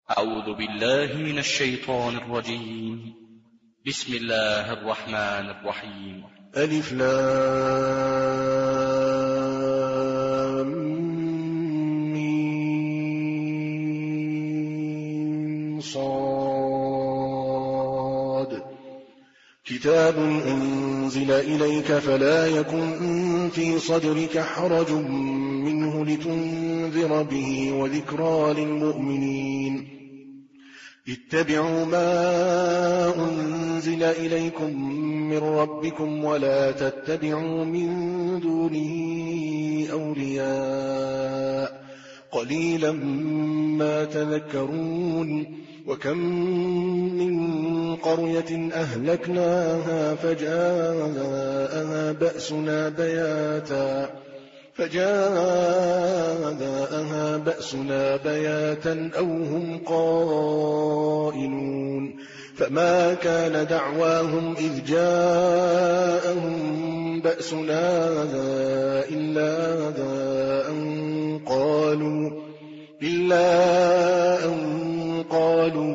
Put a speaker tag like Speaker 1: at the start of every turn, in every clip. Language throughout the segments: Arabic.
Speaker 1: أعوذ بالله من الشيطان الرجيم. بسم الله الرحمن الرحيم.
Speaker 2: ألف لام ميم صاد كتاب أنزل إليك فلا يكن في صدرك حرج منه لتنذر به وذكرى للمؤمنين. اتبعوا ما أنزل إليكم من ربكم ولا تتبعوا من دونه أولياء قليلا ما تذكرون. وكم من قرية أهلكناها فجاءها بأسنا بياتا أو هم قائلون. فما كان دعواهم إذ جاءهم بأسنا إلا أن قالوا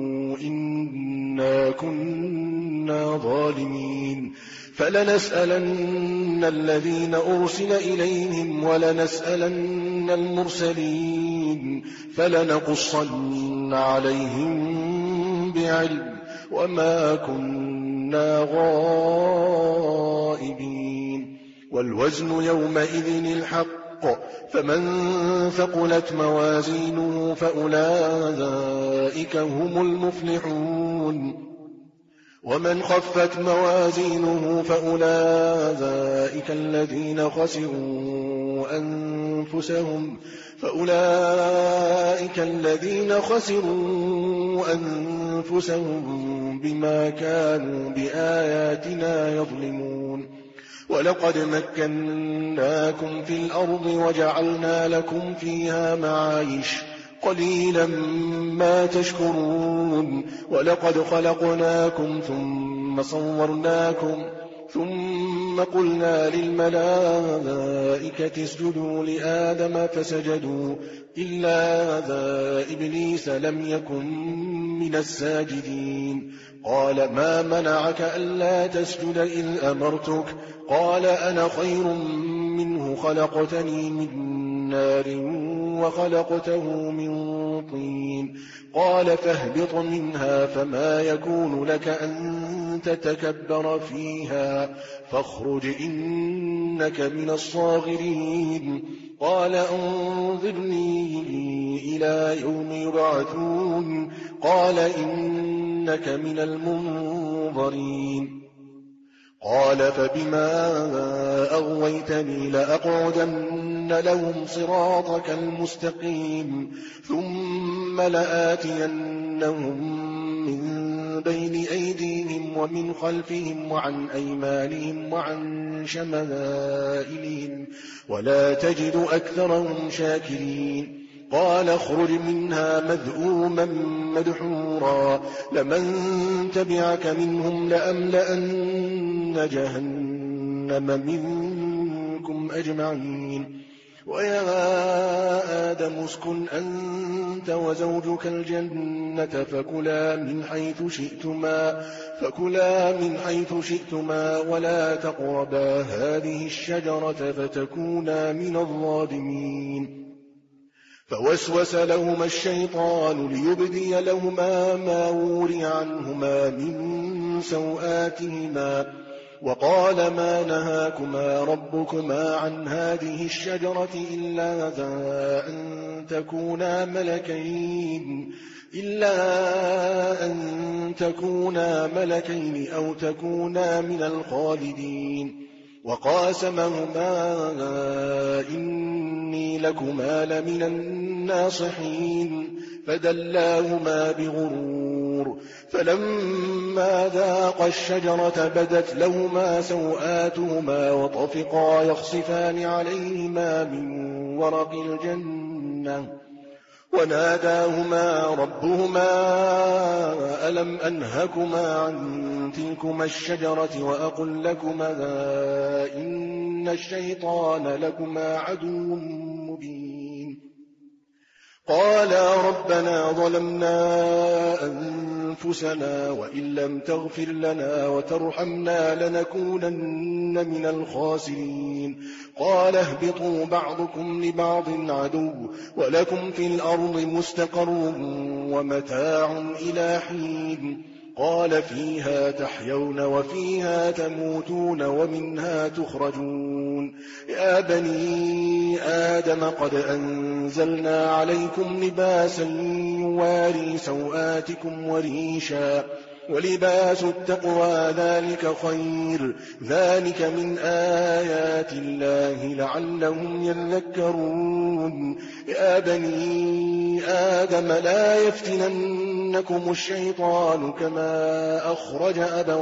Speaker 2: إنا كنا ظالمين. فلنسألن الذين أرسل إليهم ولنسألن المرسلين فلنقصن عليهم بعلم وما كنا غائبين. والوزن يومئذ الحق فمن ثقلت موازينه فأولئك هم المفلحون. ومن خفت موازينه فأولئك الذين خسروا أنفسهم بما كانوا بآياتنا يظلمون. ولقد مكناكم في الأرض وجعلنا لكم فيها معايش قليلا ما تشكرون. ولقد خلقناكم ثم صورناكم ثم قلنا للملائكة اسجدوا لآدم فسجدوا إلا إبليس لم يكن من الساجدين. قال ما منعك ألا تسجد إذ أمرتك؟ قال أنا خير منه خلقتني من نار وخلقته من طين. قال فاهبط منها فما يكون لك أن تتكبر فيها فاخرج إنك من الصاغرين. قال انظرني إلى يوم يبعثون. قال إنك من المنظرين. قال فبما أغويتني لأقعدن لهم صراطك المستقيم ثم لآتينهم من بين أيديهم ومن خلفهم وعن أيمانهم وعن شمائلهم ولا تجد أكثرهم شاكرين. قال اخرج منها مذءوما مدحورا لمن تبعك منهم لأملأن جهنم منكم أجمعين. ويا آدم اسكن أنت وزوجك الجنة فكلا من حيث شئتما ولا تقربا هذه الشجرة فتكونا من الظالمين. فوسوس لهما الشيطان ليبدي لهما ما وري عنهما من سوآتهما وقال ما نهاكما ربكما عن هذه الشجرة إلا أن تكونا ملكين أو تكونا من الخالدين. وقاسمهما إني لكما لمن الناصحين فدلاهما بغرور. فلما ذاقا الشجرة بدت لهما سوآتهما وطفقا يخصفان عليهما من ورق الجنة وناداهما ربهما ألم أنهكما عن تلكما الشجرة وأقل لكما إن الشيطان لكما عدو مبين. قالا ربنا ظلمنا أنفسنا وإن لم تغفر لنا وترحمنا لنكونن من الخاسرين قال اهبطوا بعضكم لبعض عدو ولكم في الأرض مستقر ومتاع إلى حين قال فيها تحيون وفيها تموتون ومنها تخرجون يا بني آدم قد أنزلنا عليكم لباسا يواري سوآتكم وريشا ولباس التقوى ذلك خير ذلك من آيات الله لعلهم يذكرون يا بني آدم لا يفتننكم الشيطان كما أخرج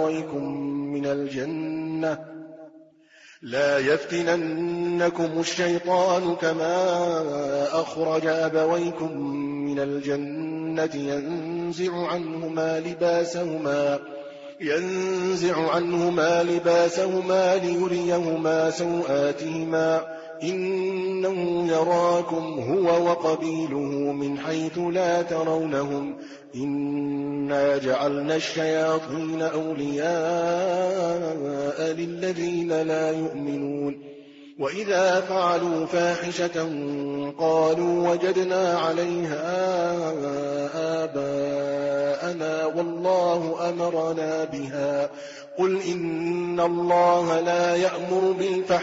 Speaker 2: أبويكم من الجنة ينزع عنهما لباسهما ليريهما سوآتهما إنه يراكم هو وقبيله من حيث لا ترونهم إنا جعلنا الشياطين أولياء للذين لا يؤمنون وإذا فعلوا فاحشة قالوا وجدنا عليها آباءنا والله أمرنا بها قل إن الله لا يأمر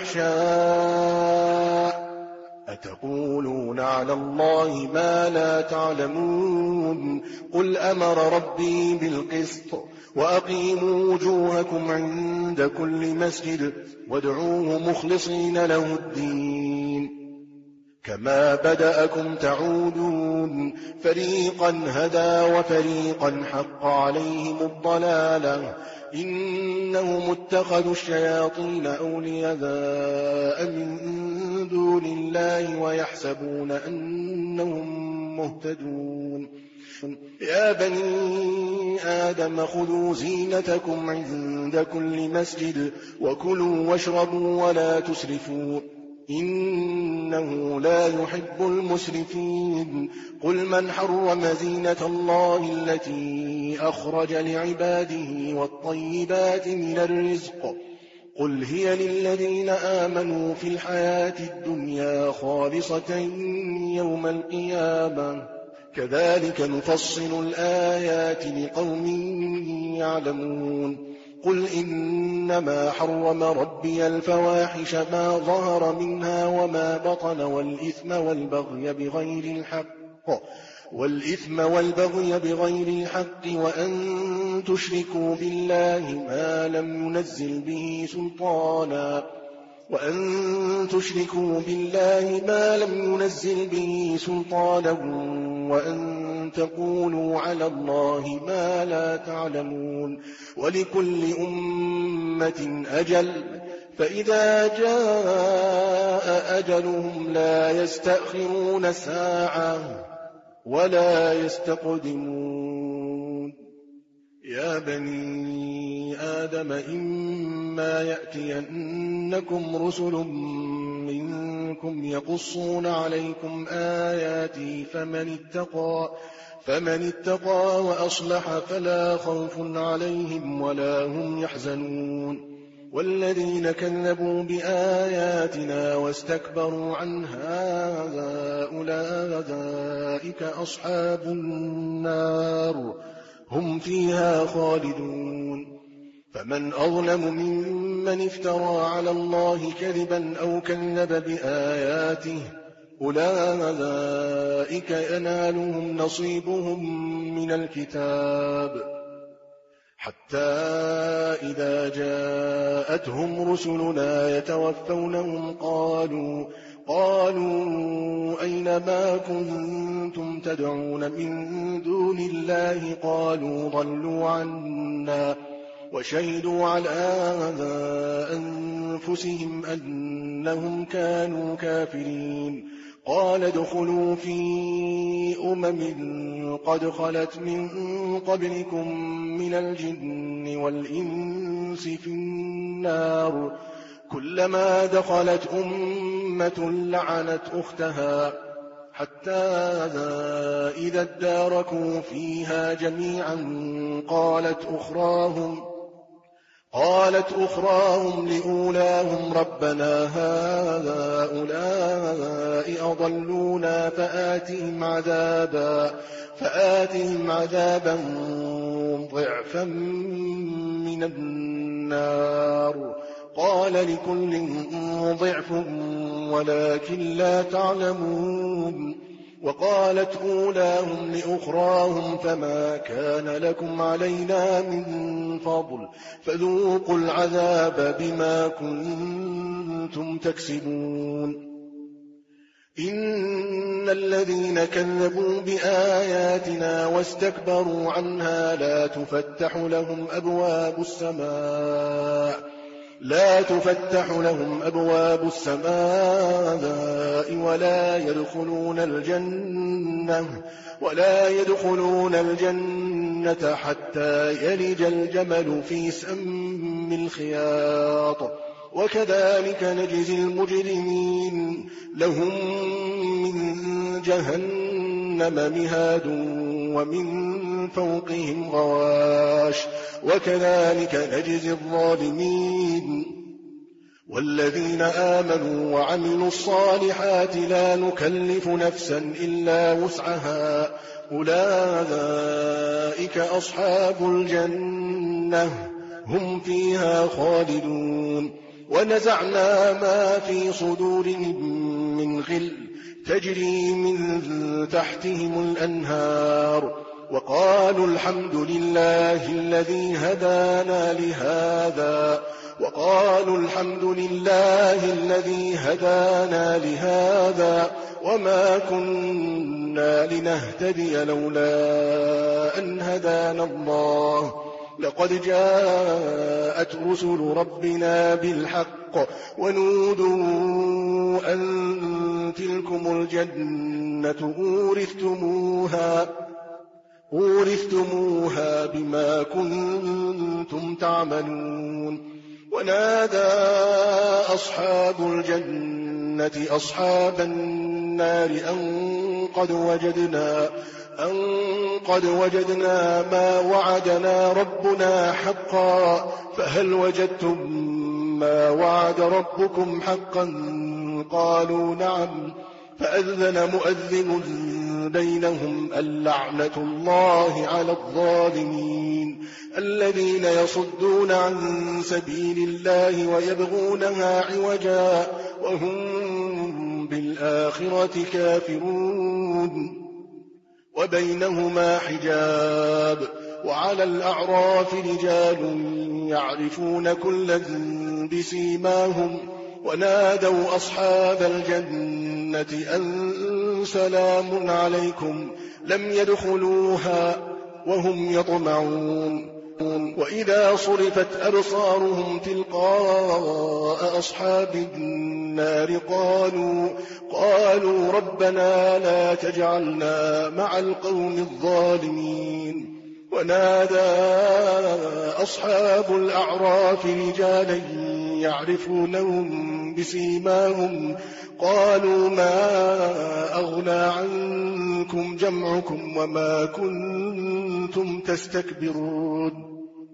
Speaker 2: بالفحشاء أتقولون على الله ما لا تعلمون قل أمر ربي بالقسط وأقيموا وجوهكم عند كل مسجد وادعوه مخلصين له الدين كما بدأكم تعودون فريقا هدى وفريقا حق عليهم الضلالة إنهم اتخذوا الشياطين أولياء من دون الله ويحسبون أنهم مهتدون يا بني آدم خذوا زينتكم عند كل مسجد وكلوا واشربوا ولا تسرفوا إنه لا يحب المسرفين قل من حرم زينة الله التي أخرج لعباده والطيبات من الرزق قل هي للذين آمنوا في الحياة الدنيا خالصة يوم القيامة كذلك نفصل الآيات لقوم يعلمون قل إنما حرم ربي الفواحش ما ظهر منها وما بطن والإثم والبغي بغير الحق وأن تشركوا بالله ما لم ينزل به سلطانا وأن تقولوا على الله ما لا تعلمون ولكل أمة أجل فإذا جاء أجلهم لا يستأخرون ساعة ولا يستقدمون يا بني آدم إما يأتينكم رسل منكم يقصون عليكم آياتي فمن اتقى وأصلح فلا خوف عليهم ولا هم يحزنون والذين كذبوا بآياتنا واستكبروا عنها أولئك أصحاب النار هم فيها خالدون فمن أظلم ممن افترى على الله كذبا أو كذب بآياته أولئك ينالهم نصيبهم من الكتاب حتى إذا جاءتهم رسلنا يتوفونهم قالوا أين ما كنتم تدعون من دون الله قالوا ضلوا عنا وشهدوا على أنفسهم أنهم كانوا كافرين قال ادخلوا في قد خلت من قبلكم من الجن والإنس في النار كلما دخلت أمة لعنت أختها حتى إذا اداركوا فيها جميعا قالت أخراهم لأولاهم ربنا هؤلاء أضلونا فآتهم عذابا ضعفا من النار قال لكل ضعف ولكن لا تعلمون وقالت أولاهم لأخراهم فما كان لكم علينا من فضل فذوقوا العذاب بما كنتم تكسبون إن الذين كذبوا بآياتنا واستكبروا عنها لا تفتح لهم أبواب السماء ولا يدخلون الجنة حتى يلج الجمل في سم الخياط وكذلك نجزي المجرمين لهم من جهنم مهاد ومن فوقهم غواش وكذلك نجزي الظالمين والذين آمنوا وعملوا الصالحات لا نكلف نفسا إلا وسعها أولئك أصحاب الجنة هم فيها خالدون ونزعنا ما في صدورهم من غل تجري من تحتهم الأنهار وقالوا الحمد لله الذي هدانا لهذا وما كنا لنهتدي لولا أن هدانا الله لقد جاءت رسل ربنا بالحق ونودوا أن تلكم الجنة أورثتموها بما كنتم تعملون ونادى أصحاب الجنة أصحاب النار أن قد وجدنا ما وعدنا ربنا حقا فهل وجدتم ما وعد ربكم حقا قالوا نعم فأذن مؤذن بينهم اللعنة الله على الظالمين الذين يصدون عن سبيل الله ويبغونها عوجا وهم بالآخرة كافرون وبينهما حجاب وعلى الأعراف رجال يعرفون كلا بسيماهم ونادوا أصحاب الجنة أن سلام عليكم لم يدخلوها وهم يطمعون وإذا صرفت أبصارهم تلقاء أصحاب النار قالوا ربنا لا تجعلنا مع القوم الظالمين ونادى أصحاب الأعراف رجالا يعرفونهم بسيماهم قالوا ما أغنى عنكم جمعكم وما كنتم تستكبرون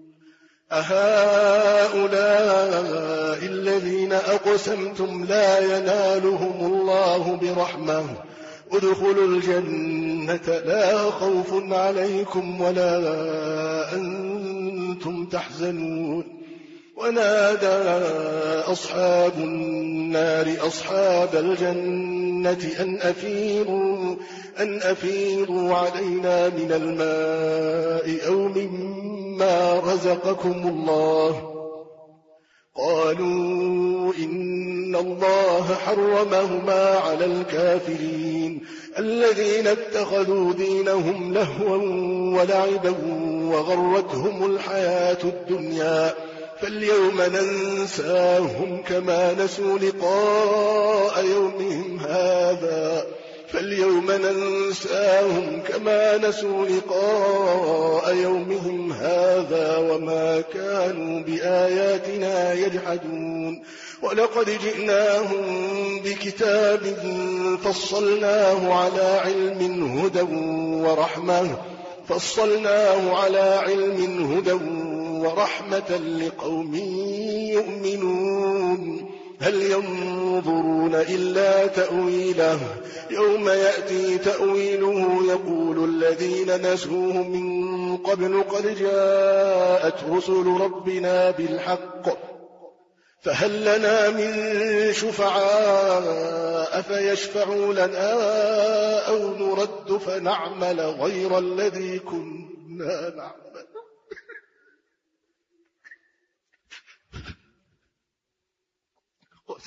Speaker 2: أهؤلاء الذين أقسمتم لا ينالهم الله برحمة ادخلوا الجنة لا خوف عليكم ولا أنتم تحزنون ونادى أصحاب النار أصحاب الجنة أن أفيضوا علينا من الماء أو مما رزقكم الله قالوا إن الله حرمهما على الكافرين الذين اتخذوا دينهم لهوا ولعبا وغرتهم الحياة الدنيا فاليوم ننساهم كما نسوا لقاء يومهم هذا وما كانوا بآياتنا يجحدون ولقد جئناهم بكتاب فصلناه على علم هدى ورحمة لقوم يؤمنون هل ينظرون إلا تأويله يوم يأتي تأويله يقول الذين نسوه من قبل قد جاءت رسل ربنا بالحق فهل لنا من شفعاء فيشفعوا لنا أو نرد فنعمل غير الذي كنا نعمل قد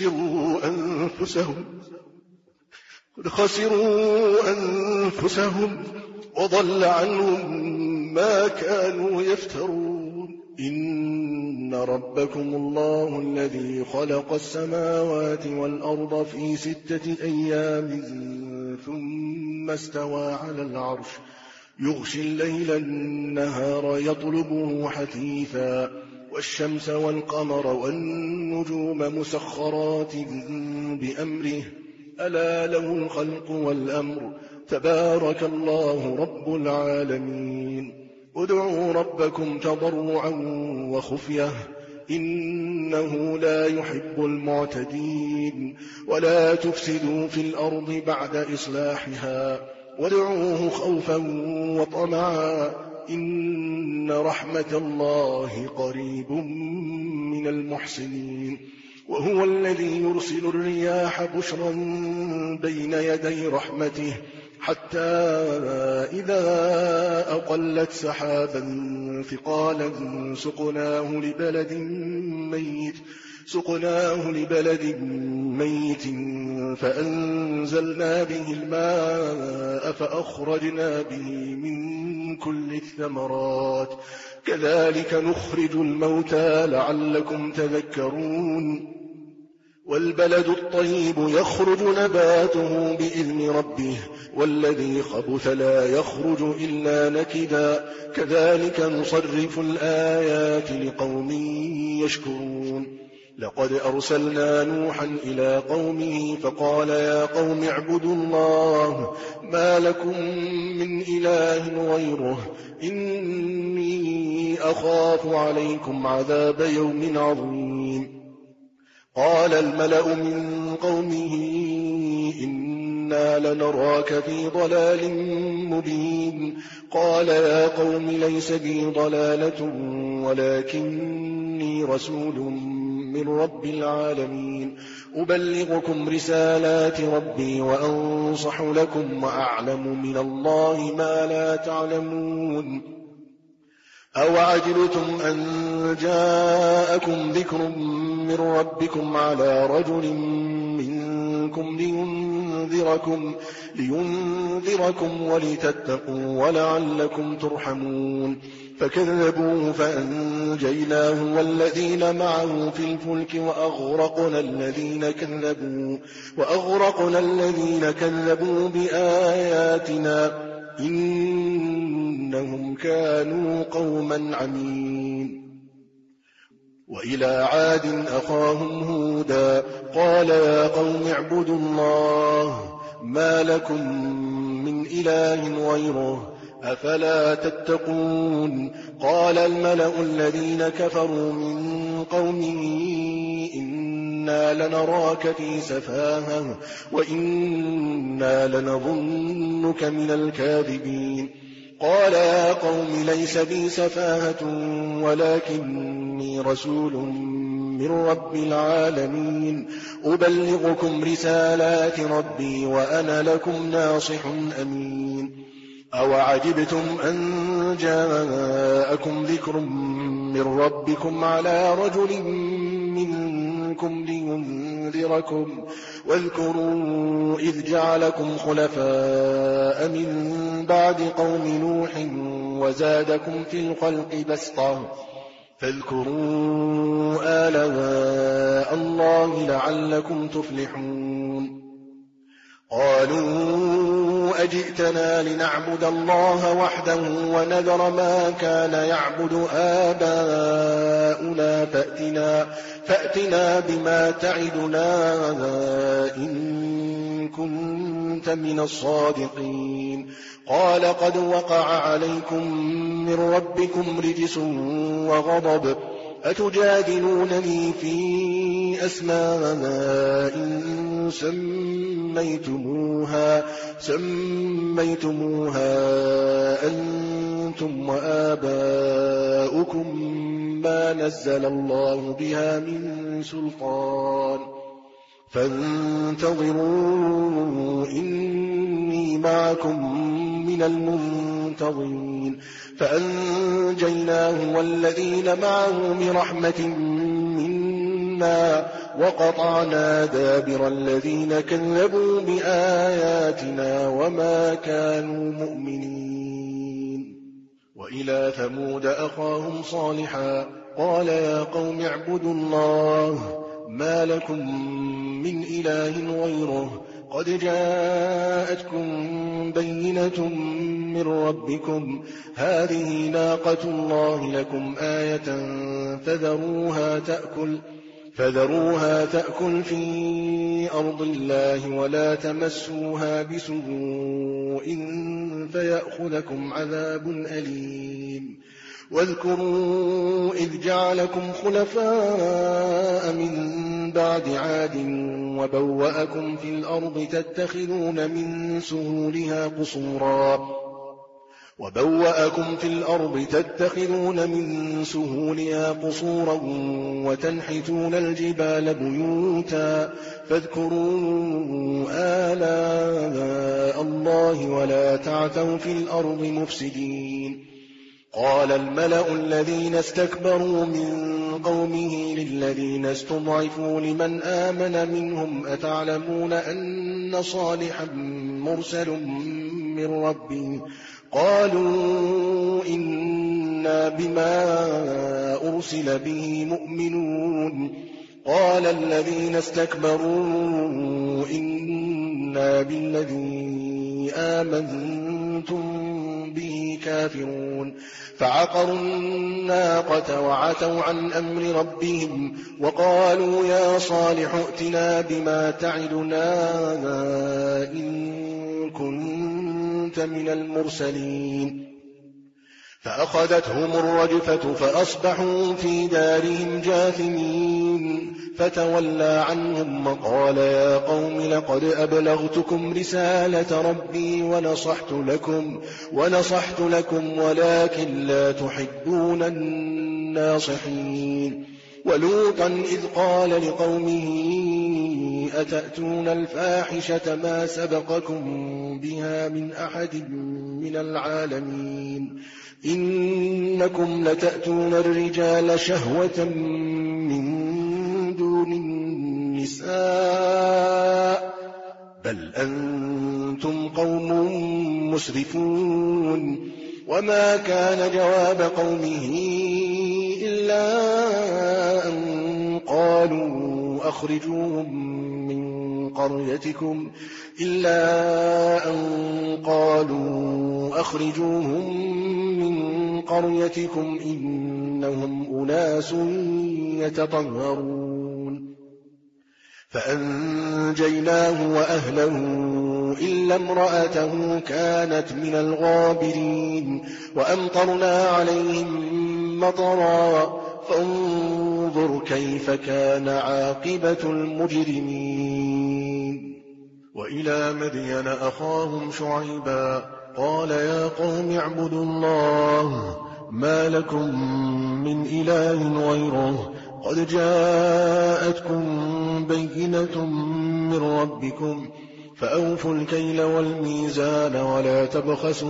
Speaker 2: خسروا أنفسهم وضل عنهم ما كانوا يفترون إن ربكم الله الذي خلق السماوات والأرض في 6 أيام ثم استوى على العرش يغشي الليل النهار يطلبه حثيثا والشمس والقمر والنجوم مسخرات بأمره ألا له الخلق والأمر تبارك الله رب العالمين ادعوا ربكم تضرعا وخفية إنه لا يحب المعتدين ولا تفسدوا في الأرض بعد إصلاحها وادعوه خوفا وطمعا إن رحمة الله قريب من المحسنين وهو الذي يرسل الرياح بشرا بين يدي رحمته حتى إذا أقلت سحابا ثقالا سقناه لبلد ميت فأنزلنا به الماء فأخرجنا به من كل الثمرات كذلك نخرج الموتى لعلكم تذكرون والبلد الطيب يخرج نباته بإذن ربه والذي خبث لا يخرج إلا نكدا كذلك نصرف الآيات لقوم يشكرون لقد أرسلنا نوحا إلى قومه فقال يا قوم اعبدوا الله ما لكم من إله غيره إني أخاف عليكم عذاب يوم عظيم قال الملأ من قومه إنا لنراك في ضلال مبين قال يا قوم ليس بي ضلالة ولكني رسول من رب العالمين أبلغكم رسالات ربي وأنصح لكم وأعلم من الله ما لا تعلمون أوعجلتم أن جاءكم ذكر من ربكم على رجل منكم لينذركم ولتتقوا ولعلكم ترحمون فكذبوه فأنجيناه والذين معه في الفلك وأغرقنا الذين كذبوا بآياتنا إنهم كانوا قوما عمين وإلى عاد أخاهم هودا قال يا قوم اعبدوا الله ما لكم من إله غيره أفلا تتقون قال الملأ الذين كفروا من قومه إنا لنراك في سفاهة وإنا لنظنك من الكاذبين قال يا قوم ليس بي سفاهة ولكني رسول من رب العالمين أبلغكم رسالات ربي وأنا لكم ناصح أمين أوعجبتم أن جاءكم ذكر من ربكم على رجل منكم لينذركم واذكروا إذ جعلكم خلفاء من بعد قوم نوح وزادكم في الخلق بسطة فاذكروا آلاء الله لعلكم تفلحون قالوا قالوا أجئتنا لنعبد الله وحده ونذر ما كان يعبد آباؤنا فأتنا بما تعدنا إن كنت من الصادقين. قال قد وقع عليكم من ربكم رجس وغضب أتجادلونني في أسماء سميتموها أنتم وآباؤكم ما نزل الله بها من سلطان فانتظروا إني معكم من المنتظرين. فأنجيناه والذين معه برحمة منا وقطعنا دابر الذين كذبوا بآياتنا وما كانوا مؤمنين. وإلى ثمود أخاهم صالحا قال يا قوم اعبدوا الله ما لكم من إله غيره قد جاءتكم بينة من ربكم هذه ناقة الله لكم آية فذروها تأكل في أرض الله ولا تمسوها بسوء فيأخذكم عذاب أليم. واذكروا إذ جعلكم خلفاء من بعد عاد وبوأكم في الأرض تتخذون من سهولها قصورا وتنحتون الجبال بيوتا فاذكروا آلاء الله ولا تعثوا في الأرض مفسدين. قال الملأ الذين استكبروا من قومه للذين استضعفوا لمن آمن منهم أتعلمون أن صالحا مرسل من ربه قالوا إنا بما أرسل به مؤمنون. قال الذين استكبروا إنا بالذي آمنتم به كافرون. فعقروا الناقة وعتوا عن أمر ربهم وقالوا يا صالح ائتنا بما تعدنا إن كنت من المرسلين. فأخذتهم الرجفة فأصبحوا في دارهم جاثمين. فتولى عنهم وقال يا قوم لقد أبلغتكم رسالة ربي ونصحت لكم ولكن لا تحبون الناصحين. ولوطا إذ قال لقومه أتأتون الفاحشة ما سبقكم بها من أحد من العالمين إنكم لتأتون الرجال شهوة من دون النساء بل أنتم قوم مسرفون. وما كان جواب قومه إلا أن قالوا أخرجوهم من قريتكم إنهم أناس يتطهرون. فأنجيناه وأهله إلا امرأته كانت من الغابرين. وأمطرنا عليهم مطرا فانظر كيف كان عاقبة المجرمين. وإلى مدين أخاهم شعيبا قال يا قوم اعبدوا الله ما لكم من إله غيره قد جاءتكم بينة من ربكم فأوفوا الكيل والميزان ولا تبخسوا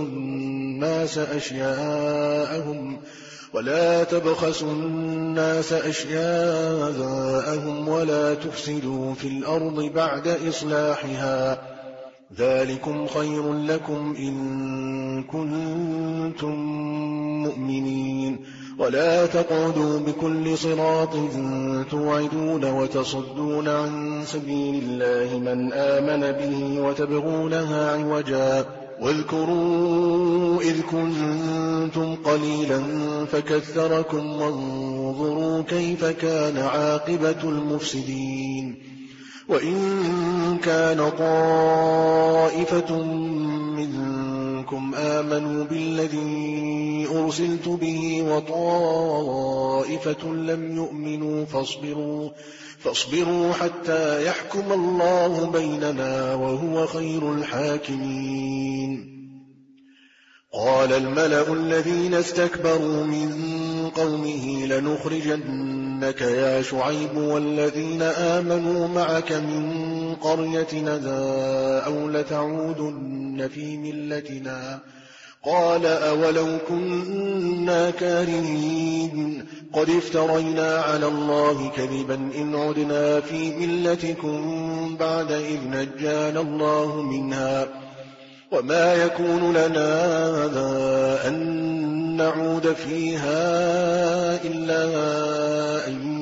Speaker 2: الناس أشياءهم ولا تفسدوا في الأرض بعد إصلاحها ذلكم خير لكم إن كنتم مؤمنين. ولا تقعدوا بكل صراط توعدون وتصدون عن سبيل الله من آمن به وتبغونها عوجا واذكروا إذ كنتم قليلا فكثركم وانظروا كيف كان عاقبة المفسدين وإن كان طائفة منكم آمنوا بالذي أرسلت به وطائفة لم يؤمنوا فاصبروا حتى يحكم الله بيننا وهو خير الحاكمين. قال الملأ الذين استكبروا من قومه لنخرجنك يا شعيب والذين آمنوا معك من قريتنا أو لتعودن في ملتنا قال أولو كنا كارهين قد افترينا على الله كذبا إن عدنا في ملتكم بعد إذ نجانا الله منها وما يكون لنا أن نعود فيها إلا أن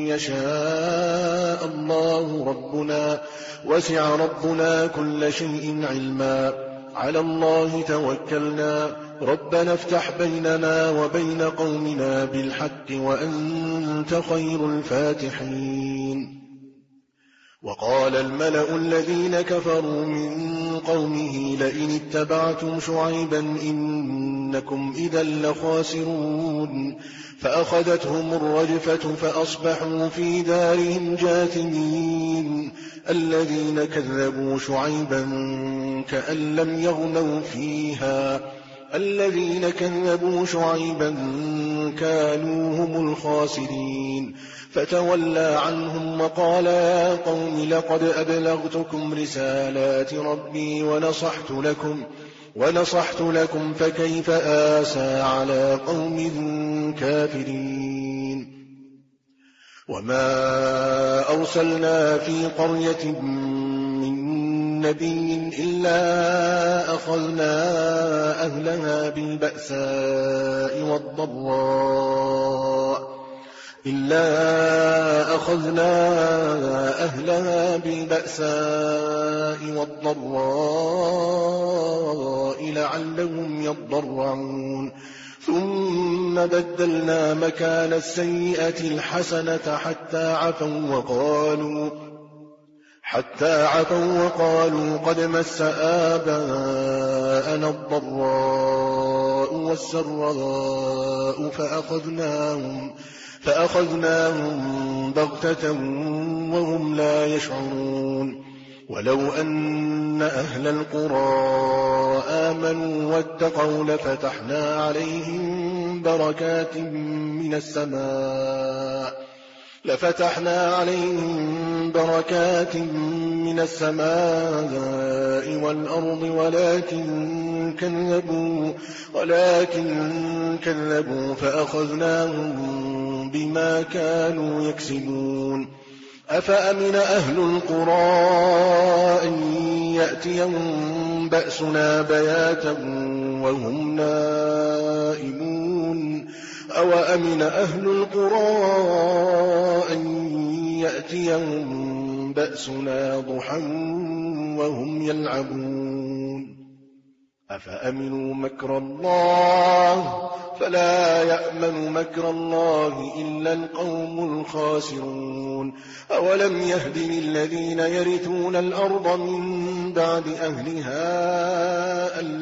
Speaker 2: يشاء الله ربنا وسع ربنا كل شيء علما على الله توكلنا ربنا افتح بيننا وبين قومنا بالحق وأنت خير الفاتحين. وقال الملأ الذين كفروا من قومه لئن اتبعتم شعيبا إنكم إذا لخاسرون فأخذتهم الرجفة فأصبحوا في دارهم جاثمين الذين كذبوا شعيبا كأن لم يغنوا فيها الذين كذبوا شعيبا كانوا هم الخاسرين فتولى عنهم وقال يا قوم لقد أبلغتكم رسالات ربي ونصحت لكم فكيف آسى على قوم كافرين. وما أرسلنا في قرية من نبي إلا أخذنا أهلها بالبأساء والضراء لعلهم يضرعون ثم بدلنا مكان السيئة الحسنة حتى عفوا وقالوا قد مس آباءنا الضراء والسراء فأخذناهم بغتة وهم لا يشعرون. ولو أن أهل القرى آمنوا واتقوا لفتحنا عليهم بركات من السماء والأرض ولكن كذبوا فأخذناهم بما كانوا يكسبون. أفأمن أهل القرى أن يأتيهم بأسنا بياتا وهم نائمون أوأمن أهل القرى أن يأتيهم بأسنا ضحى وهم يلعبون أفأمنوا مكر الله فلا يأمن مكر الله إلا القوم الخاسرون. أولم يهد للذين يرثون الأرض من بعد أهلها أن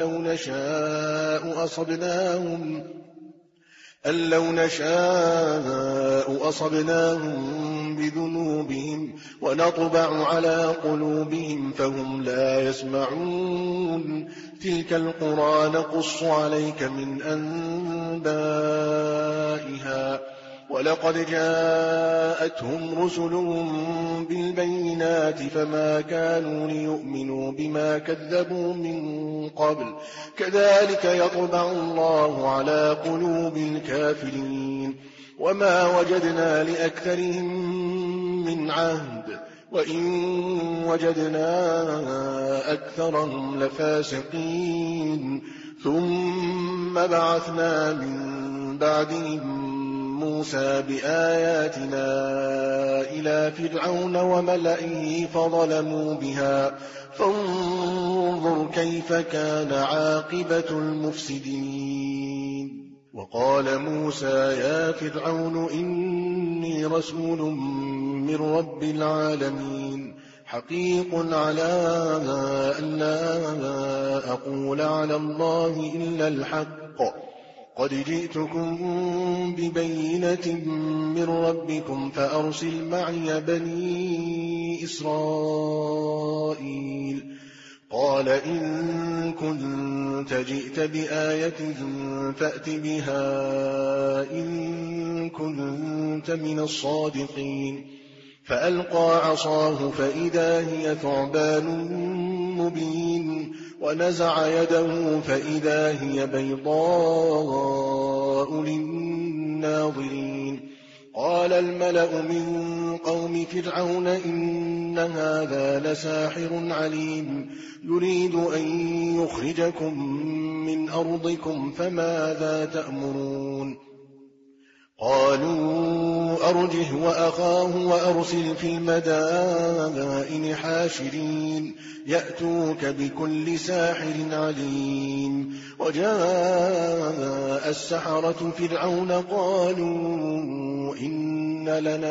Speaker 2: لو نشاء أصبناهم بذنوبهم ونطبع على قلوبهم فهم لا يسمعون. تلك القرى نقص عليك من أنبائها ولقد جاءتهم رسلهم بالبينات فما كانوا ليؤمنوا بما كذبوا من قبل كذلك يطبع الله على قلوب الكافرين. وما وجدنا لأكثرهم من عهد وإن وجدنا أكثرهم لفاسقين ثم بعثنا من بعدهم موسى بآياتنا إلى فرعون وملئه فظلموا بها فانظر كيف كان عاقبة المفسدين. وقال موسى يا فرعون إني رسول من رب العالمين حقيق على أن لا أقول على الله إلا الحق قد جئتكم ببينة من ربكم فأرسل معي بني إسرائيل. قال إن كنت جئت بآية فأت بها إن كنت من الصادقين. فألقى عصاه فإذا هي ثعبان مبين ونزع يده فإذا هي بيضاء للناظرين. قال الملأ من قوم فرعون إن هذا لساحر عليم يريد أن يخرجكم من أرضكم فماذا تأمرون؟ قالوا أرجه وأخاه وأرسل في المدائن حاشرين يأتوك بكل ساحر عليم. وجاء السحرة فرعون قالوا إن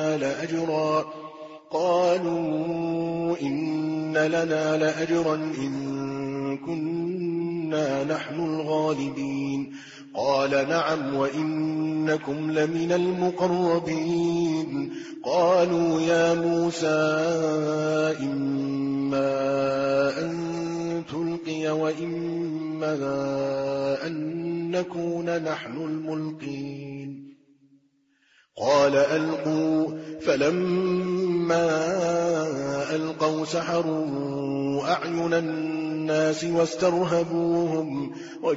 Speaker 2: لنا لأجرا إن كنا نحن الغالبين. قال نعم وإنكم لمن المقربين. قالوا يا موسى إما أن تلقي وإما أن نكون نحن الملقين. قال ألقوا فلما ألقوا سحروا أعين الناس واسترهبوهم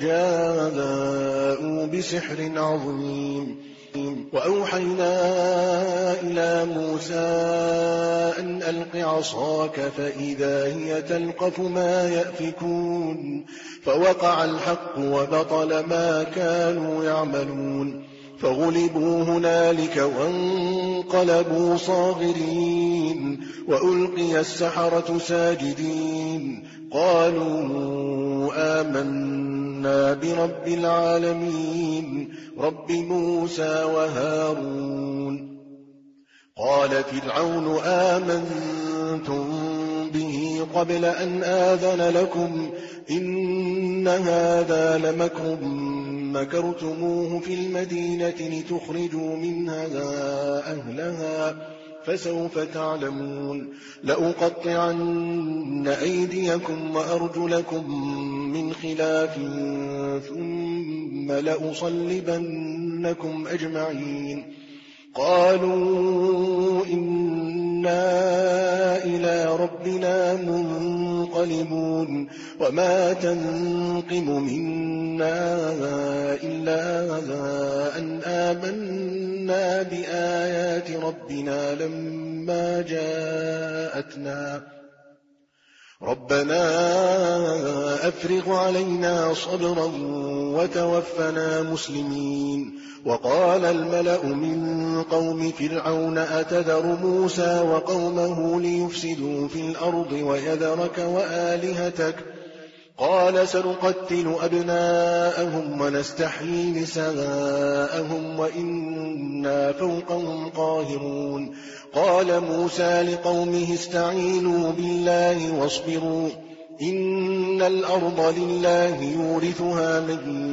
Speaker 2: وجاءوا بسحر عظيم. وأوحينا إلى موسى أن ألق عصاك فإذا هي تلقف ما يأفكون. فوقع الحق وبطل ما كانوا يعملون. فغلبوا هنالك وانقلبوا صاغرين وألقي السحرة ساجدين قالوا آمنا برب العالمين رب موسى وهارون. قال فرعون آمنتم به قبل أن آذن لكم إن هذا لمكر مكرتموه في المدينة لتخرجوا منها أهلها فسوف تعلمون. لأقطعن أيديكم وأرجلكم من خلاف ثم لأصلبنكم أجمعين. قالوا إنا إلى ربنا منقلبون. وما تنقم منا إلا أن آمنا بآيات ربنا لما جاءتنا. ربنا أفرغ علينا صبرا وتوفنا مسلمين. وقال الملأ من قوم فرعون أتذر موسى وقومه ليفسدوا في الأرض ويذرك وآلهتك قال سنقتل أبناءهم ونستحيي نساءهم وإنا فوقهم قاهرون. قال موسى لقومه استعينوا بالله واصبروا إن الأرض لله يورثها من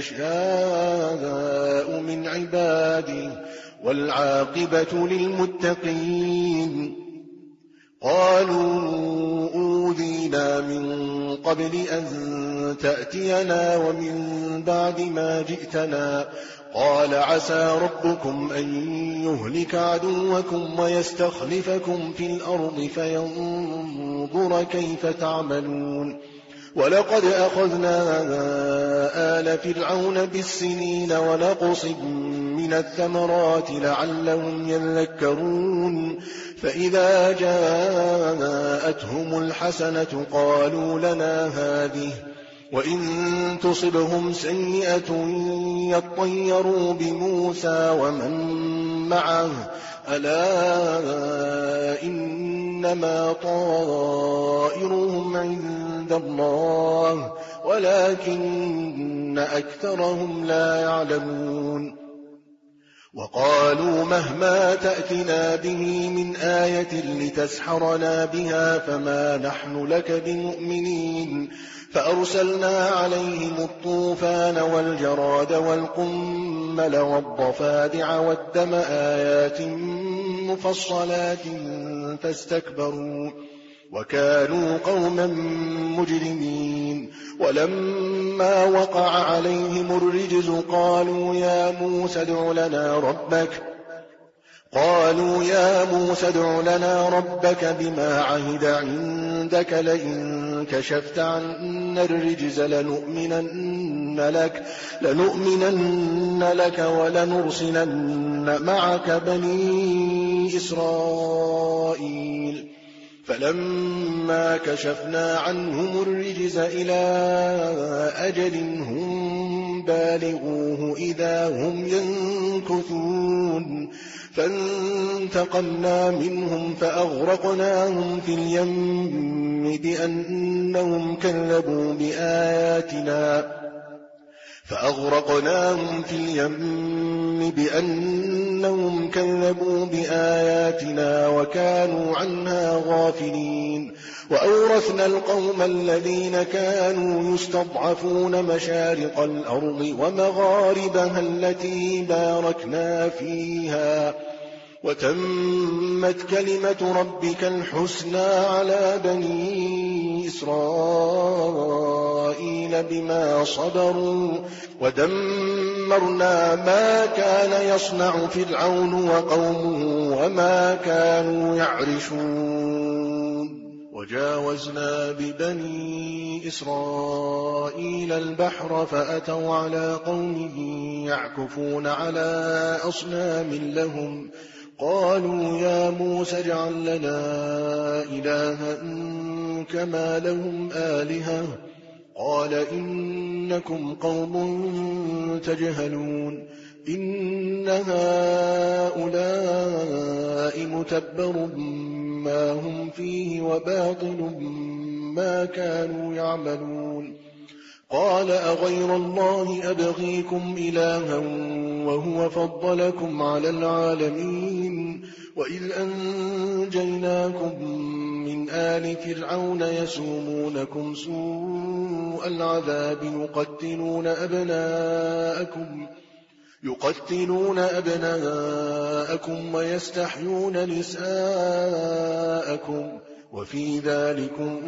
Speaker 2: يشاء من عباده والعاقبة للمتقين. قالوا أوذينا من قبل أن تأتينا ومن بعد ما جئتنا. قال عسى ربكم أن يهلك عدوكم ويستخلفكم في الأرض فينظر كيف تعملون. ولقد أخذنا آل فرعون بالسنين ونقص من الثمرات لعلهم يذكرون فإذا جاءتهم الحسنة قالوا لنا هذه وإن تصبهم سيئة يطيروا بموسى ومن معه ألا إنما طائرهم عند الله ولكن أكثرهم لا يعلمون وقالوا مهما تأتنا به من آية لتسحرنا بها فما نحن لك بمؤمنين فأرسلنا عليهم الطوفان والجراد والقمل والضفادع والدم آيات مفصلات فاستكبروا وكانوا قوما مجرمين ولما وقع عليهم الرجز قالوا يا موسى ادع لنا ربك بما عهد عندك لئن كشفت عنا الرجز لنؤمنن لك ولنرسلن معك بني إسرائيل فلما كشفنا عنهم الرجز إلى أجل هم بالغوه إذا هم ينكثون فانتقمنا منهم فأغرقناهم في اليم بأنهم كذبوا بآياتنا وكانوا عنها غافلين وأورثنا القوم الذين كانوا يستضعفون مشارق الأرض ومغاربها التي باركنا فيها وتمت كلمة ربك الحسنى على بني إسرائيل بما صبروا ودمرنا ما كان يصنع فرعون وقومه وما كانوا يعرشون وجاوزنا ببني إسرائيل البحر فأتوا على قوم يعكفون على أصنام لهم قالوا يا موسى اجعل لنا إلها كما لهم آلهة قال إنكم قوم تجهلون إن هؤلاء متبر ما هم فيه وباطل ما كانوا يعملون قال أغير الله أبغيكم إلها وهو فضلكم على العالمين وإذ أنجيناكم من آل فرعون يسومونكم سوء العذاب يقتلون أبناءكم ويستحيون نساءكم وفي ذلكم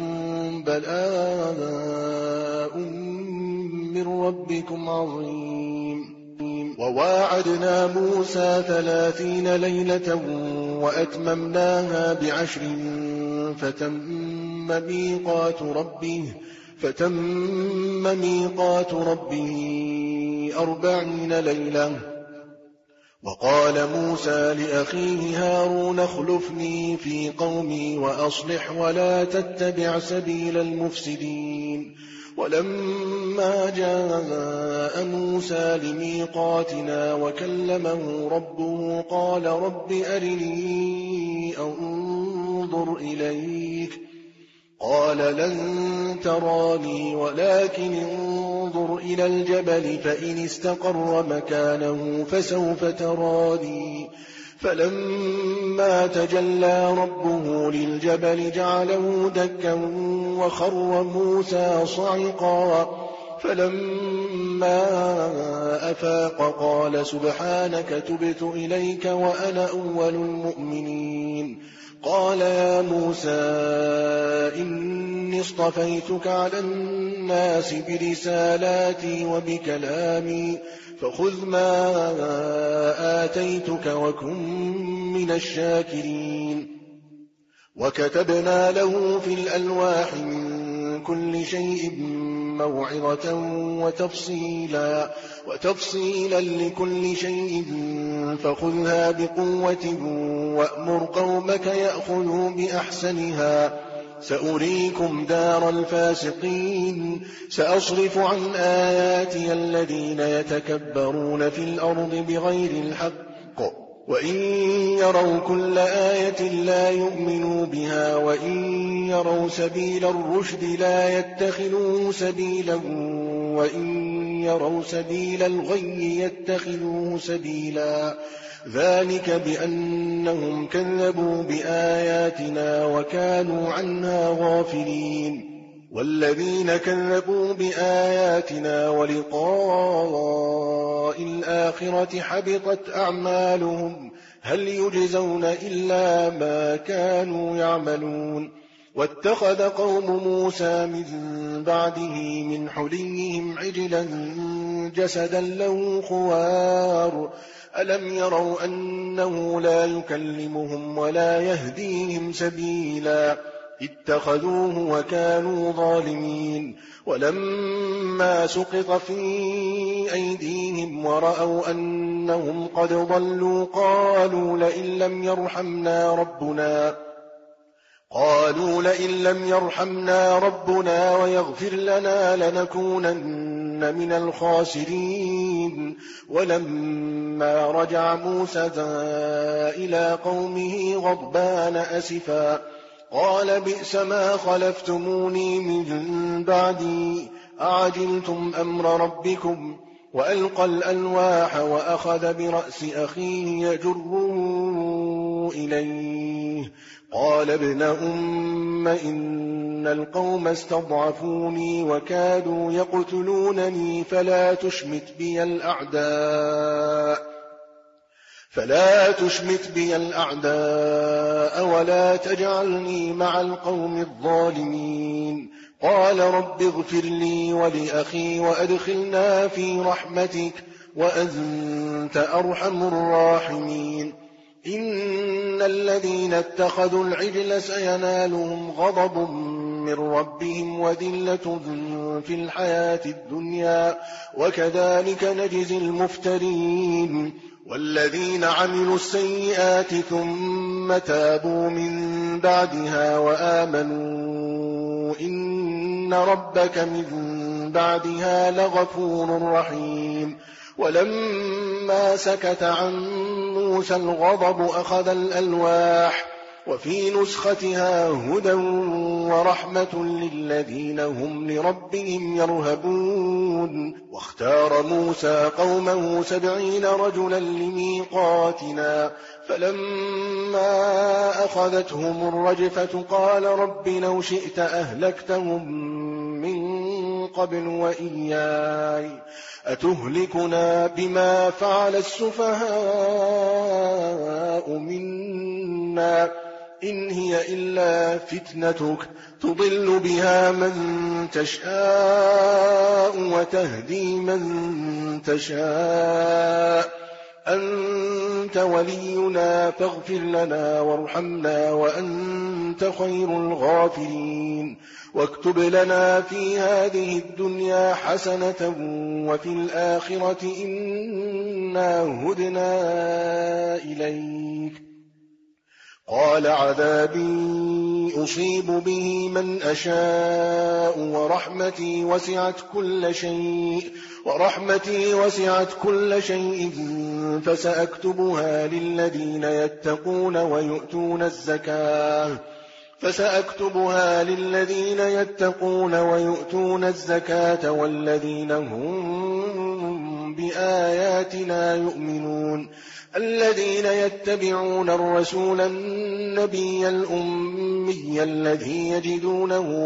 Speaker 2: بلاء من ربكم عظيم وواعدنا موسى 30 ليلة وأتممناها ب10 فتم ميقات ربه 40 ليلة وقال موسى لأخيه هارون اخلفني في قومي وأصلح ولا تتبع سبيل المفسدين ولما جاء موسى لميقاتنا وكلمه ربه قال رب أرني أنظر إليك قال لن تراني ولكن انظر إلى الجبل فإن استقر مكانه فسوف تراني فلما تجلى ربه للجبل جعله دكا وخر موسى صعقا فلما أفاق قال سبحانك تبت إليك وأنا أول المؤمنين قال يا موسى إني اصطفيتك على الناس برسالاتي وبكلامي فخذ ما آتيتك وكن من الشاكرين وكتبنا له في الألواح من كل شيء موعظة وتفصيلا لكل شيء فخذها بقوة وأمر قومك يأخذوا بأحسنها سأريكم دار الفاسقين سأصرف عن آياتي الذين يتكبرون في الأرض بغير الحق وإن يروا كل آية لا يؤمنوا بها وإن يروا سبيل الرشد لا يتخذوه سبيلا وإن يروا سبيل الغي يتخذوه سبيلا ذلك بأنهم كذبوا بآياتنا وكانوا عنها غافلين والذين كذبوا بآياتنا ولقاء الآخرة حبطت أعمالهم هل يجزون إلا ما كانوا يعملون واتخذ قوم موسى من بعده من حليهم عجلا جسدا له خوار ألم يروا أنه لا يكلمهم ولا يهديهم سبيلا اتخذوه وكانوا ظالمين ولما سقط في أيديهم ورأوا أنهم قد ضلوا قالوا لئن لم يرحمنا ربنا ويغفر لنا لنكونن من الخاسرين ولما رجع موسى إلى قومه غضبان أسفا قال بئس ما خلفتموني من بعدي أعجلتم أمر ربكم وألقى الألواح وأخذ برأس أخيه يجره إليه قال ابن أم إن القوم استضعفوني وكادوا يقتلونني فلا تشمت بي الأعداء ولا تجعلني مع القوم الظالمين قال رب اغفر لي ولأخي وأدخلنا في رحمتك وأنت أرحم الراحمين إن الذين اتخذوا العجل سينالهم غضب من ربهم وذلة في الحياة الدنيا وكذلك نجزي المفترين والذين عملوا السيئات ثم تابوا من بعدها وآمنوا إن ربك من بعدها لغفور رحيم ولما سكت عن موسى الغضب أخذ الألواح وفي نسختها هدى ورحمة للذين هم لربهم يرهبون واختار موسى قومه 70 رجلا لميقاتنا فلما أخذتهم الرجفة قال رب لو شئت أهلكتهم من قبل وإياي أتهلكنا بما فعل السفهاء منا إن هي إلا فتنتك تضل بها من تشاء وتهدي من تشاء أنت ولينا فاغفر لنا وارحمنا وأنت خير الغافرين واكتب لنا في هذه الدنيا حسنة وفي الآخرة إنا هدنا إليك قال عذابي أصيب به من أشاء ورحمتي وسعت كل شيء فسأكتبها للذين يتقون ويؤتون الزكاة والذين هم بآياتنا يؤمنون الذين يتبعون الرسول النبي الأمي الذي يجدونه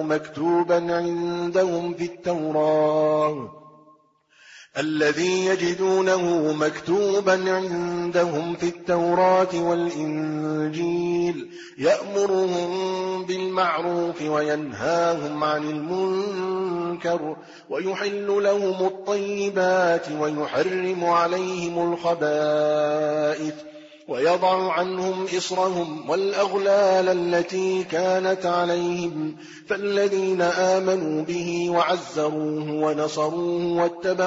Speaker 2: مكتوبا عندهم في التوراة والإنجيل يأمرهم بالمعروف وينهاهم عن المنكر ويحل لهم الطيبات ويحرم عليهم الخبائث ويضع عنهم إصرهم والأغلال التي كانت عليهم. فالذين آمنوا به وعزروه ونصروه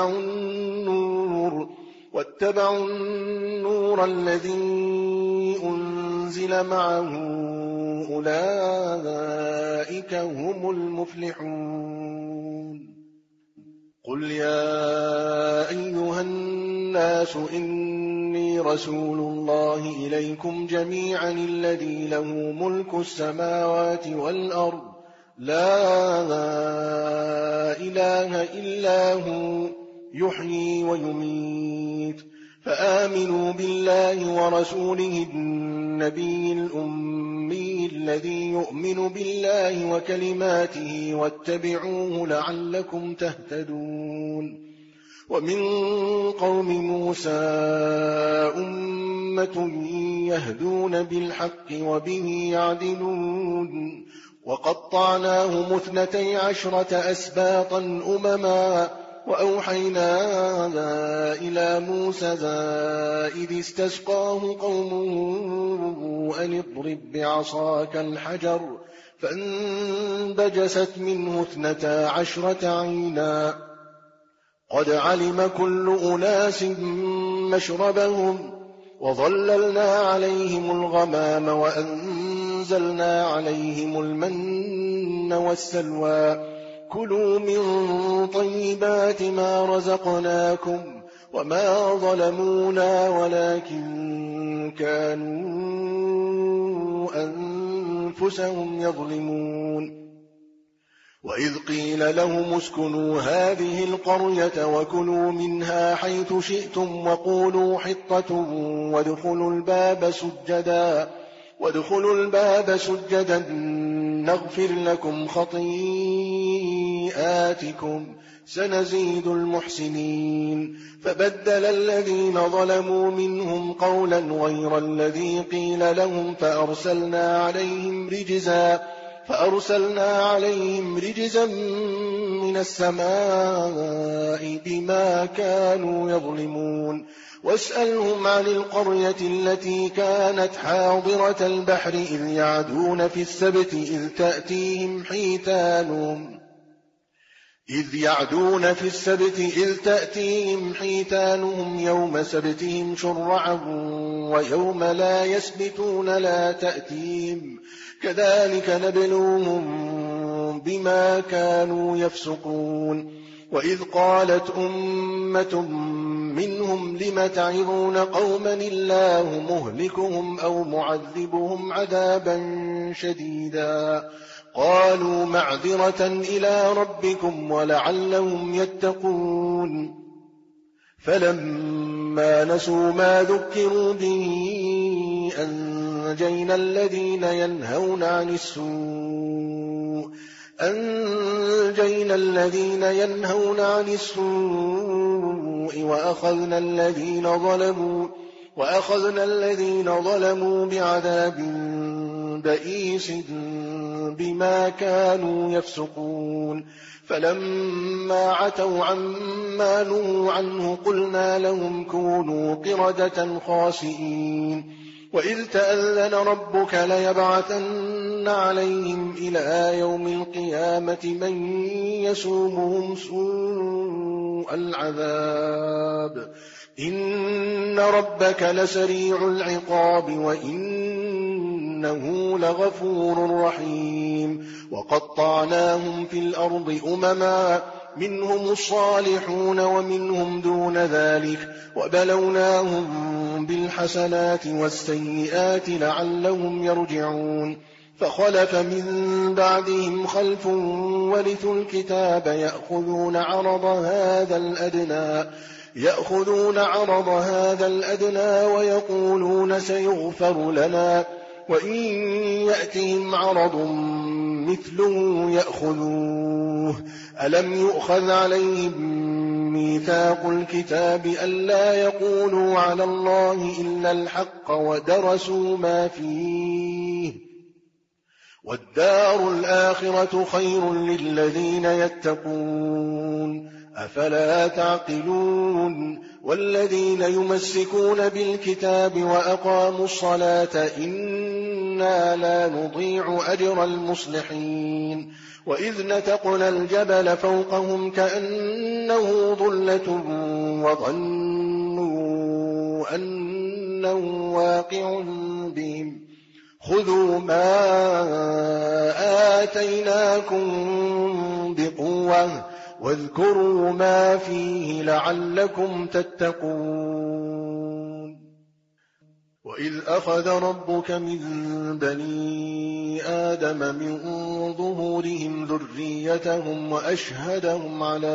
Speaker 2: واتبعوا النور الذي أنزل معه أولئك هم المفلحون. قل يا أيها الناس إني رسول الله إليكم جميعا الذي له ملك السماوات والأرض لا إله إلا هو يحيي ويميت. فآمنوا بالله ورسوله النبي الأمي الذي يؤمن بالله وكلماته واتبعوه لعلكم تهتدون. ومن قوم موسى أمة يهدون بالحق وبه يعدلون. وقطعناهم 12 أسباطا أمما وأوحينا إلى موسى إذ استسقاه قومه أن اضرب بعصاك الحجر فانبجست منه 12 عينا قد علم كل أناس مشربهم وظللنا عليهم الغمام وأنزلنا عليهم المن والسلوى كلوا من طيبات ما رزقناكم وما ظلمونا ولكن كانوا أنفسهم يظلمون. وإذ قيل لهم اسكنوا هذه القرية وكلوا منها حيث شئتم وقولوا حطة وادخلوا الباب سجدا نغفر لكم خطيئاتكم سنزيد المحسنين. فبدل الذين ظلموا منهم قولا غير الذي قيل لهم فأرسلنا عليهم رجزا من السماء بما كانوا يظلمون. واسألهم عن القرية التي كانت حاضرة البحر إذ يعدون في السبت إذ تأتيهم حيتانهم يوم سبتهم شرعا ويوم لا يسبتون لا تأتيهم كذلك نبلوهم بما كانوا يفسقون. وإذ قالت أمة منهم لم تعظون قوما الله مهلكهم أو معذبهم عذابا شديدا قالوا معذرة إلى ربكم ولعلهم يتقون. فلما نسوا ما ذكروا به أنجينا الذين ينهون عن السوء وأخذنا الذين ظلموا بعذاب بئيس بما كانوا يفسقون. فلما عتوا عما نهوا عنه قلنا لهم كونوا قردة خاسئين. وإذ تأذن ربك ليبعثن عليهم إلى يوم القيامة من يسومهم سوء العذاب إن ربك لسريع العقاب وإنه لغفور رحيم. وقطعناهم في الأرض أمما منهم الصالحون ومنهم دون ذلك وبلوناهم بالحسنات والسيئات لعلهم يرجعون. فخلف من بعدهم خلف ورثوا الكتاب يأخذون عرض هذا الأدنى ويقولون سيغفر لنا وإن يأتهم عرض مثله يأخذوه. ألم يؤخذ عليهم ميثاق الكتاب ألا يقولوا على الله إلا الحق ودرسوا ما فيه والدار الآخرة خير للذين يتقون أفلا تعقلون. والذين يمسكون بالكتاب وأقاموا الصلاة إنا لا نضيع أجر المصلحين وإذ نتقنا الجبل فوقهم كأنه ظلة وظنوا أنه واقع بهم خذوا ما آتيناكم بقوة واذكروا ما فيه لعلكم تتقون وإذ أخذ ربك من بني آدم من ظهورهم ذريتهم وأشهدهم على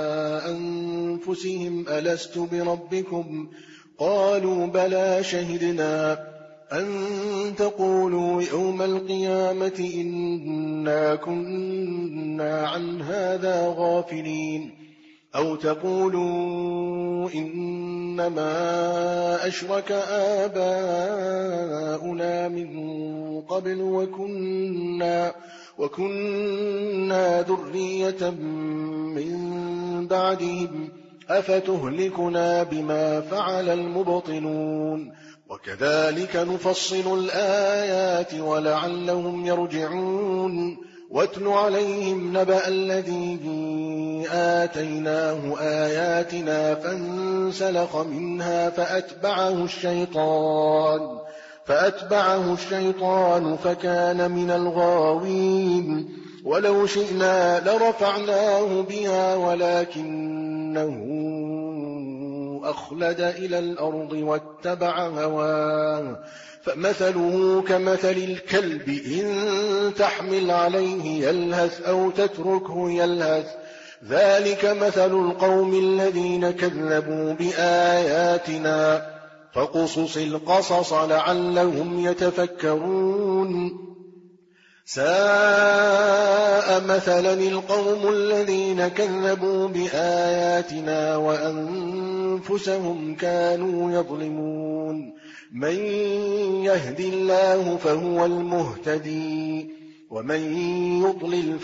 Speaker 2: أنفسهم ألست بربكم قالوا بلى شهدنا أن تقولوا يوم القيامة إنا كنا عن هذا غافلين أو تقولوا إنما أشرك آباؤنا من قبل وكنا ذرية من بعدهم أفتهلكنا بما فعل المبطلون وكذلك نفصل الآيات ولعلهم يرجعون واتل عليهم نبأ الذي آتيناه آياتنا فانسلخ منها فأتبعه الشيطان فكان من الغاوين ولو شئنا لرفعناه بها ولكنه أخلد إلى الأرض واتبع هواه فمثله كمثل الكلب إن تحمل عليه يلهث أو تتركه يلهث ذلك مثل القوم الذين كذبوا بآياتنا فقصص القصص لعلهم يتفكرون ساء مثلا القوم الذين كذبوا بآياتنا وأنفسهم كانوا يظلمون من يهد الله فهو المهتدي ومن يضلل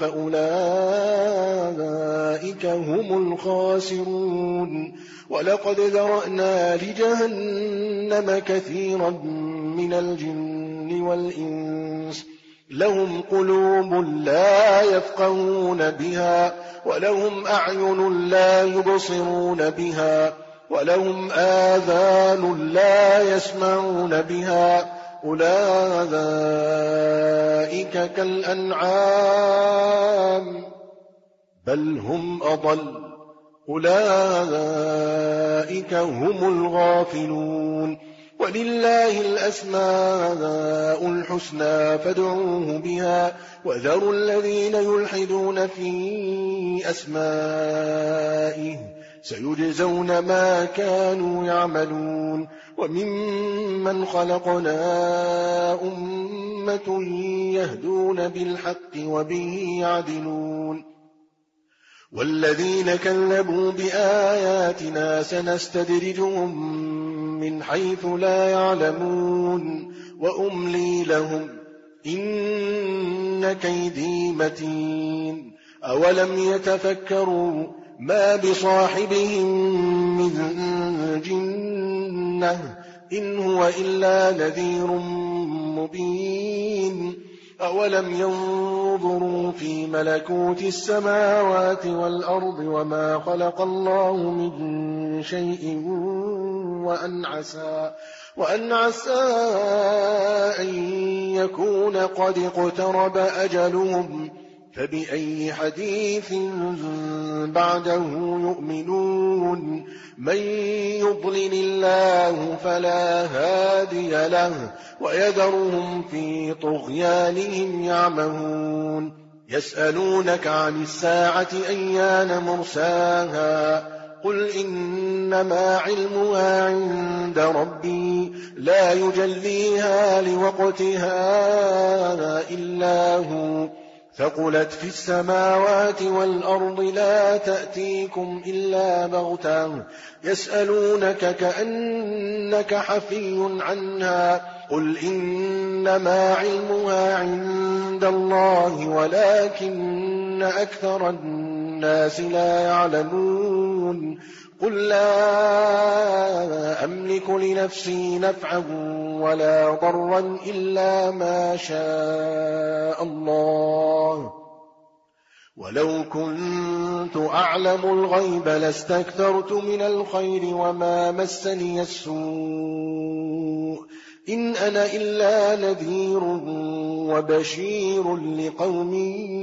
Speaker 2: فأولئك هم الخاسرون ولقد ذرأنا لجهنم كثيرا من الجن والإنس لهم قلوب لا يفقهون بها ولهم أعين لا يبصرون بها ولهم آذان لا يسمعون بها أولئك كالأنعام بل هم أضل أولئك هم الغافلون ولله الأسماء الحسنى فادعوه بها وذروا الذين يلحدون في أسمائه سيجزون ما كانوا يعملون وممن خلقنا أمة يهدون بالحق وبه يعدلون والذين كذبوا بآياتنا سنستدرجهم من حيث لا يعلمون وأملي لهم إن كيدي متين أولم يتفكروا ما بصاحبهم من جنة إن هو إلا نذير مبين أولم ينظروا في ملكوت السماوات والأرض وما خلق الله من شيء وأن عسى أن يكون قد اقترب أجلهم فبأي حديث بعده يؤمنون من يضلل الله فلا هادي له ويذرهم في طغيانهم يعمهون يسألونك عن الساعة أيان مرساها قل إنما علمها عند ربي لا يجليها لوقتها إلا هو ثقلت في السماوات والأرض لا تأتيكم إلا بغتة يسألونك كأنك حفي عنها قل إنما علمها عند الله ولكن أكثر الناس لا يعلمون قل لا أملك لنفسي نفعا ولا ضرا إلا ما شاء الله ولو كنت أعلم الغيب لاستكثرت من الخير وما مسني السوء إن أنا إلا نذير وبشير لقوم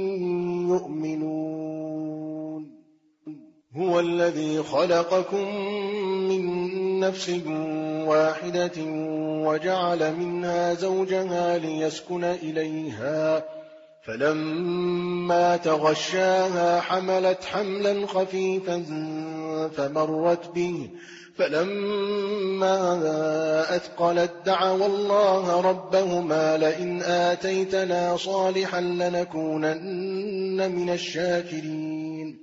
Speaker 2: يؤمنون هو الذي خلقكم من نفس واحدة وجعل منها زوجها ليسكن إليها فلما تغشاها حملت حملا خفيفا فمرت به فلما أثقلت دعوا الله ربهما لئن آتيتنا صالحا لنكونن من الشاكرين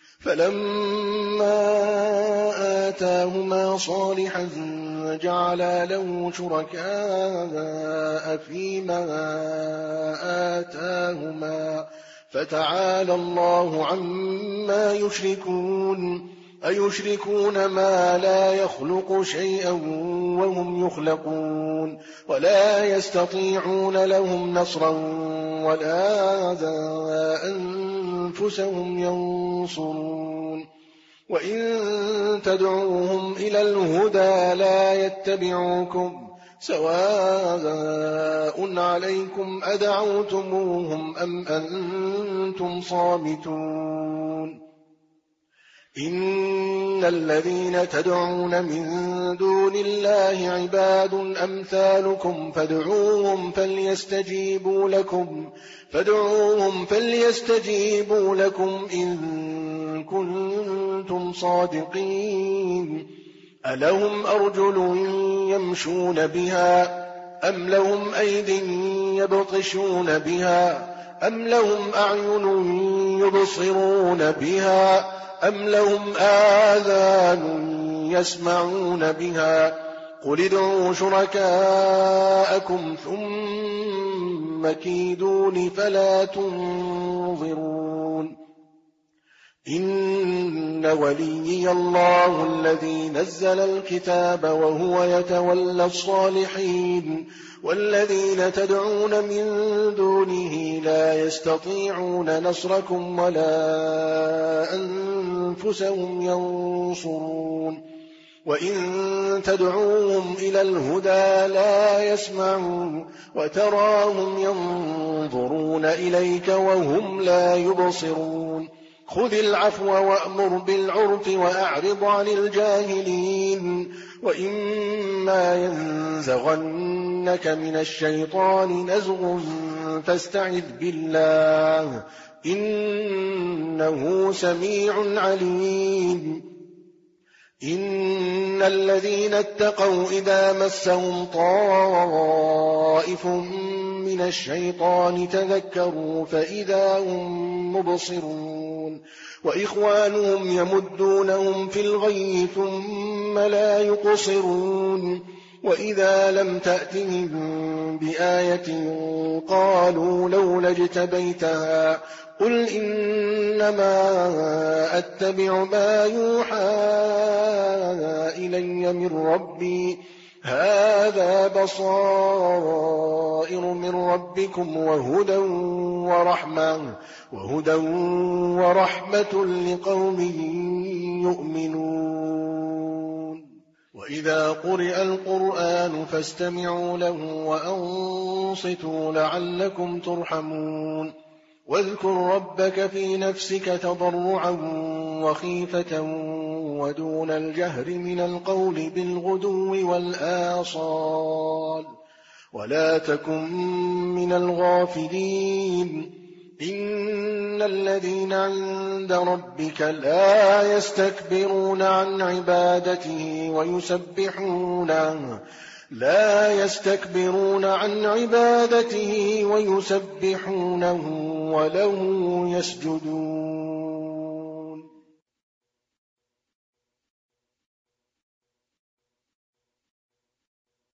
Speaker 2: فلما آتاهما صالحا جعلا له شركاء فيما آتاهما فتعالى الله عما يشركون أيشركون ما لا يخلق شيئا وهم يخلقون ولا يستطيعون لهم نصرا ولا أنفسهم ينصرون وإن تدعوهم إلى الهدى لا يتبعوكم سواء عليكم أدعوتموهم أم أنتم صامتون إن الذين تدعون من دون الله عباد أمثالكم فادعوهم فليستجيبوا لكم إن كنتم صادقين ألهم أرجل يمشون بها أم لهم أيد يبطشون بها أم لهم أعين يبصرون بها أم لهم آذان يسمعون بها قل ادعوا شركاءكم ثم كيدون فلا تنظرون إن وليي الله الذي نزل الكتاب وهو يتولى الصالحين والذين تدعون من دونه لا يستطيعون نصركم ولا أنفسهم ينصرون وإن تدعوهم إلى الهدى لا يسمعون وتراهم ينظرون إليك وهم لا يبصرون خذ العفو وأمر بالعرف وأعرض عن الجاهلين وإما ينزغنك من الشيطان نزغ فاستعذ بالله إنه سميع عليم إن الذين اتقوا إذا مسهم طائف من الشيطان تذكروا فإذا هم مبصرون وإخوانهم يمدونهم في الغي ثم لا يقصرون وإذا لم تأتهم بآية قالوا لولا اجتبيتها قل إنما أتبع ما يوحى إلي من ربي هذا بصائر من ربكم وهدى ورحمة لقوم يؤمنون وإذا قرئ القرآن فاستمعوا له وأنصتوا لعلكم ترحمون واذكر ربك في نفسك تضرعا وخيفة ودون الجهر من القول بالغدو والآصال ولا تكن من الغافلين إن الذين عند ربك لا يستكبرون عن عبادته ويسبحونه وله يسجدون